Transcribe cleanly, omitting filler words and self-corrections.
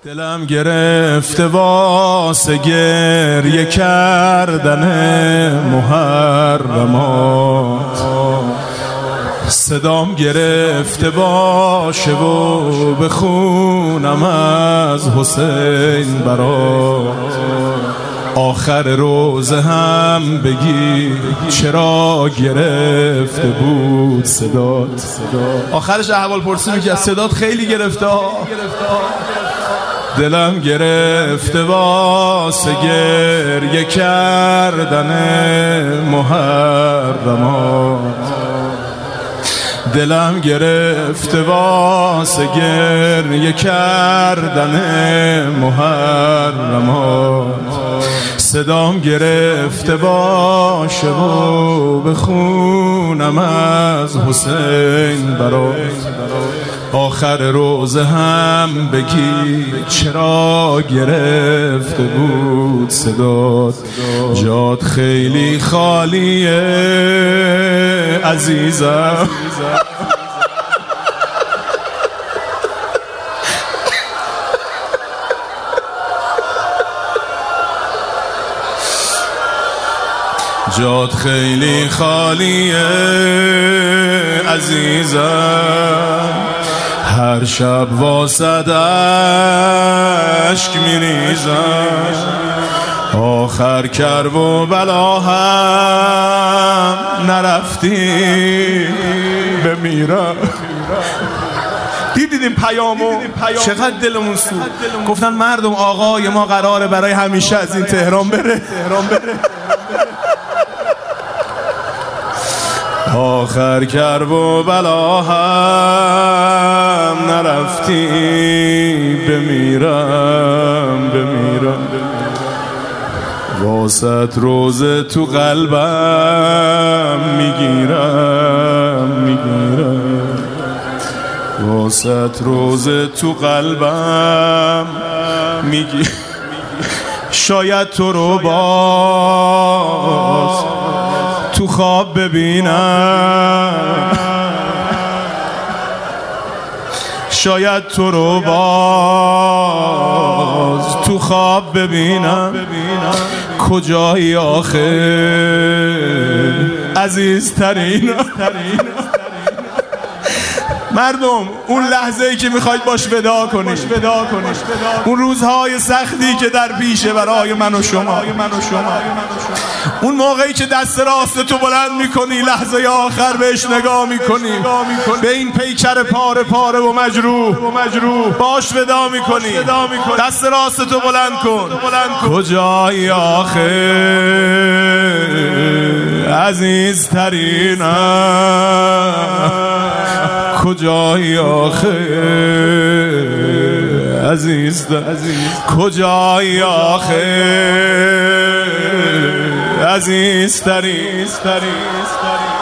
دلم گرفته واسه گریه کردن محرمات، صدام گرفته باشه و بخونم از حسین برات. آخر روزه هم بگی چرا گرفته بود صدات. آخرش احوال پرسی میگه صدات خیلی گرفته. دلم گرفته واسه گریه کردن محرمات، دلم گرفته واسه گریه کردن محرمات، صدام گرفته باشه و بخونم از حسین برات. آخر روزه هم بگی چرا گرفته بود صدات. جات خیلی خالیه عزیزم، جات خیلی خالیه عزیزم، هر شب واسد اشک میریزم. آخر کرب و بلا هم نرفتی بمیرم. دیدیم پیامو چقدر دلمون سود. گفتن مردم آقای ما قراره برای همیشه از این تهران بره. آخر کرب و بلا هم نرفتی بمیرم. واسط روزه تو قلبم میگیرم. واسط روزه تو قلبم میگیرم. شاید تو رو باز تو خواب ببینم، شاید تو رو باز تو خواب ببینم. کجایی آخه عزیزترین مردم؟ اون لحظه‌ای که میخواید باش ودا کنید، اون روزهای سختی که در پیشه برای من و شما، اون موقعی که دست راست تو بلند میکنی، لحظه آخر بهش نگاه میکنی، به این پیکر پاره پاره و مجروح باش ودا میکنی. دست راست تو بلند کن. کجایی آخه عزیزترینم؟ کجایی آخه کجایی آخه عزیزترین؟